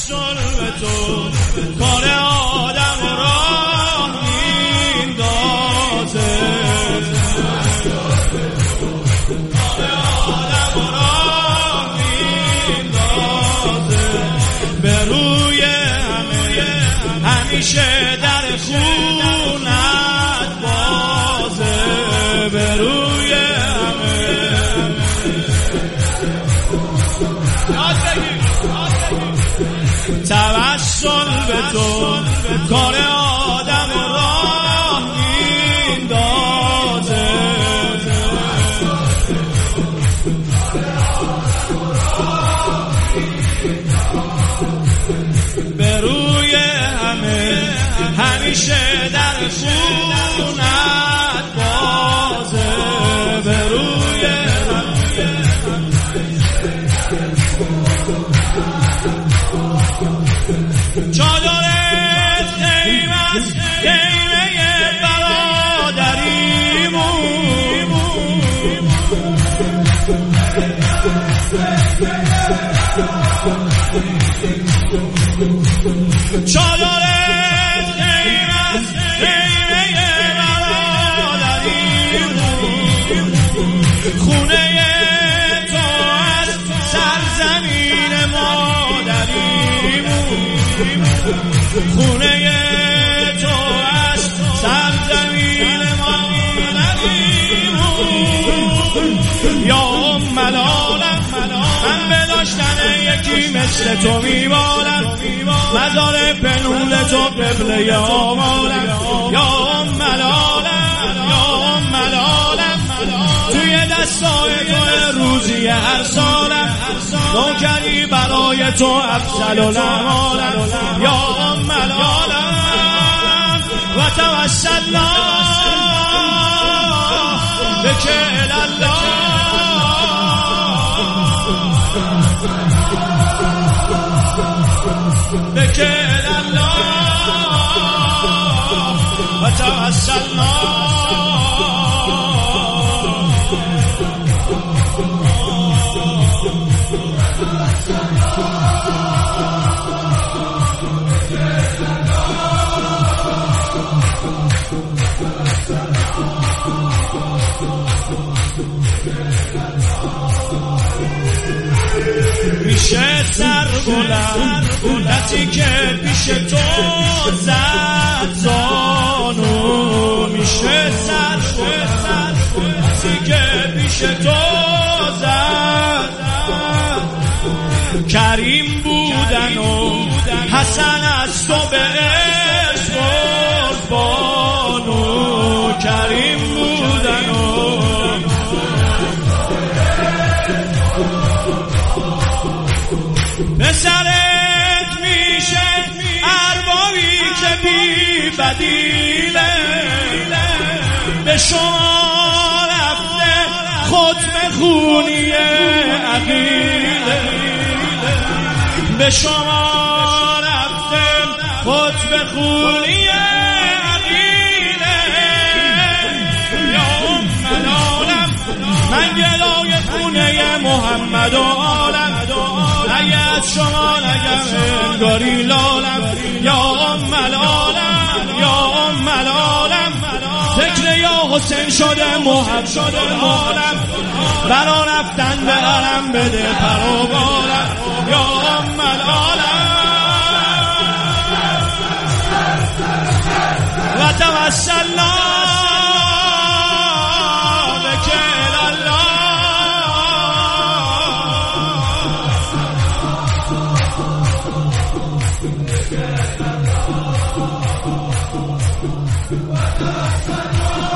توسل به تو کار آدم را میندازه، کار آدم را میندازه، به روی همیشه در خونت بازه، به روی توسل به تو کار آدم را میندازه، به روی همیشه در خونت بازه، به روی چادرت قیمت قیمه برادریمون، چادرت قیمت قیمه برادریمون، خونه تو از سرزمین مادریمون، خونه تو از سرزمین مادریمون، یا ام العالم من به داشتن یکی مثل تو میبالم، مزار پنهون تو قبله آمالم، یا ام العالم یا ام العالم، توی دستای تو روزی هر سالم، نوکری برای تو افضل الامالم، یا ام العالم و توسلنا بک الله، بک الله و توسلنا میشه سر بلندی که پیش تو زد زانو، میشه سر بلندی که پیش تو زد، کریم بودن و حسن از تو به عشق قربانو، کریم بودن و پسرت میشه اربابی که بی بدیله، به شما رفته ختم خونی عقیله، به شما رفته ختم خونی عقیله، یا ام العالم من گلای خونه محمد و آلم، اگه از شما نگم انگاری لالم، یا ام العالم یا ام العالم، ذکر یا حسین شده محب شده حالم، برا رفتن به علم بده پر و بالم، یا ام العالم و توسلنا بک الله، What?